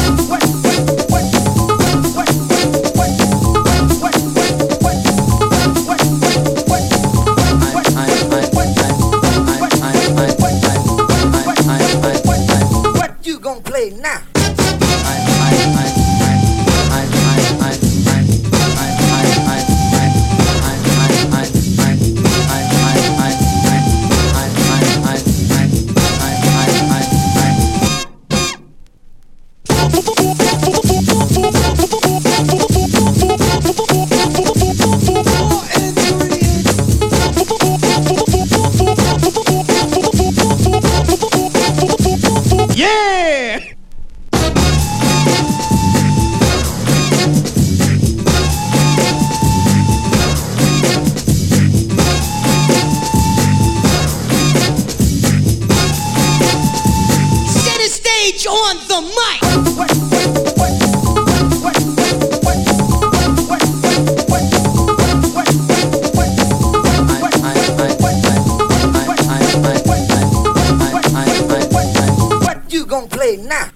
What you gonna play now? Yeah! Center stage on the mic. What you gonna play now?